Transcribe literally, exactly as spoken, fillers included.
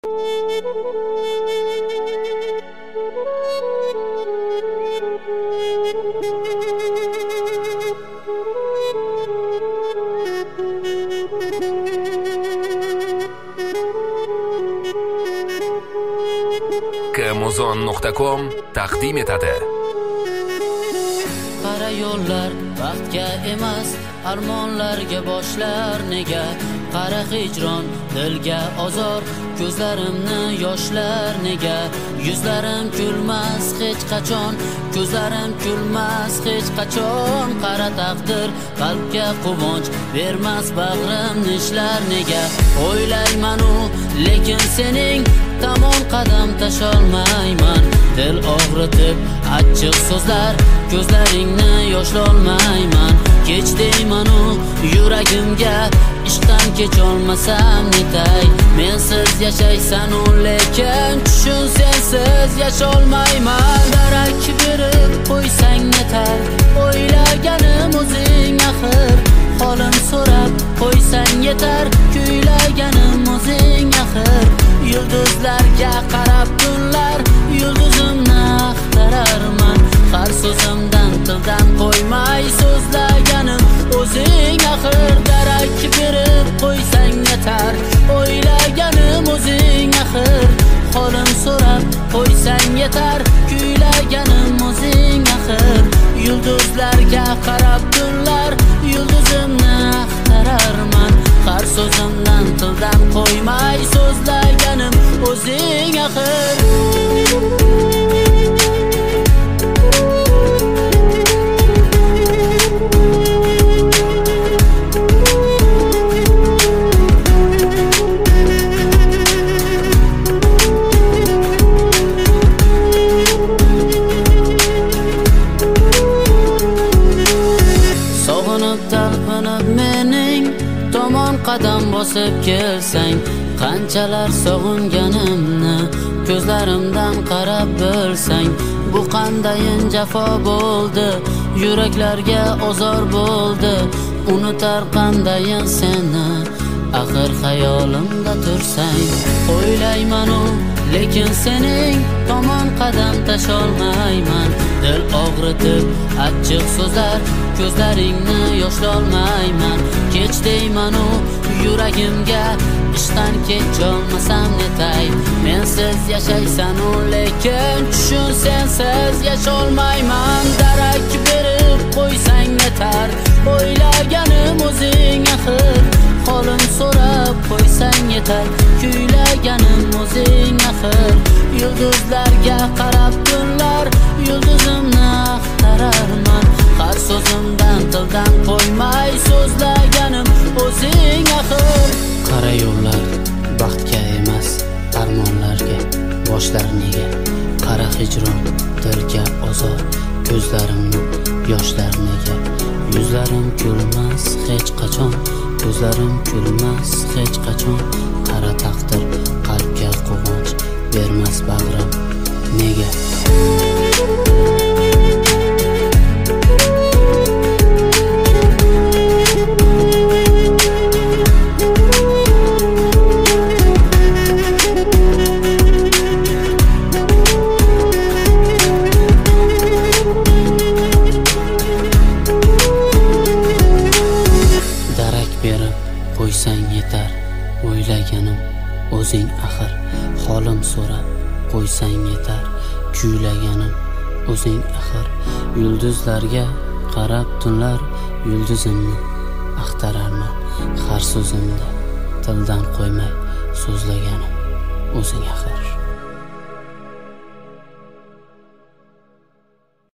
Kamuzon nuqta com taqdim etadi. Qara yo'llar vaqtga emas, armonlarga boshlar nega? Qara hijron dilga ozor, ko'zlarimni yoshlar nega? Yuzlarim kulmas hech qachon, ko'zlarim kulmas hech qachon. Qara taqdir qalbga quvonch bermas, bag'rim nishlar nega? O'ylayman u, lekin sening tomon qadam tasholmayman. Dil og'ritib achchiq so'zlar, ko'zlaringni yoshlolmayman. Kech deyman u yuragimga, ishqdan kech olmasam netay. Mensiz yashaysan u, lekin tushun sensiz yasholmayman. Darak berib qo'ysang netar, o'ylaganim o'zing axir. Holim so'rab qo'ysang yetar, kuylaganim o'zing axir. Yulduzlarga qarab tunlar, yulduzimni axtararman. Har so'zimdan tildan qo'ymay so'zlaganim o'zing axir. Darak berib qo'ysang yetar, o'ylaganim o'zing axir. Holim so'rab qo'ysang yetar, kuylaganim o'zing axir. Yulduzlarga qarab tunlar, yulduzimni axtararman. Har so'zimdan tildan qo'ymay so'zlaganim o'zing axir. Qadam bosib kelsang, qanchalar sog'inganimni ko'zlarimdan qarab bilsang. Bu qandayin jafo bo'ldi, yuraklarga ozor bo'ldi. Unutar qandayin seni, axir xayolimda tursang. O'ylayman u, lekin sening tomon qadam tasholmayman. Dil og'ritib achchiq so'zlar, ko'zlaringni yoshlolmayman. Kech deyman u yuragimga, ishdan kech olmasam netay. Mensiz yashaysan u, lekin tushun sensiz yasholmayman. Darak berib qo'ysang yetar, o'ylaganim o'zing axir. Holim so'rab qo'ysang yetar, kuylaganim o'zing axir. Yulduzlarga qarab tunlar, yulduzimni axtararman. Har so'zimdan tildan qo'ymay so'zlaganim o'zing axir. Qara yo'llar baxtga emas, armonlarga boshlar nega? Qara hijron dilga ozor, ko'zlarimni yoshlar nega? Yuzlarim kulmas hech qachon, ko'zlarim kulmas hech qachon. Qara taqdir qalbga quvonch bermas, bag'rim nega? Qo'ysang yetar, o'ylaganim o'zing axir. Holim so'rab qo'ysang yetar, kuylaganim o'zing axir. Yulduzlarga qarab tunlar, yulduzimni axtararman. Har so'zimda tildan qo'ymay so'zlaganim o'zing axir.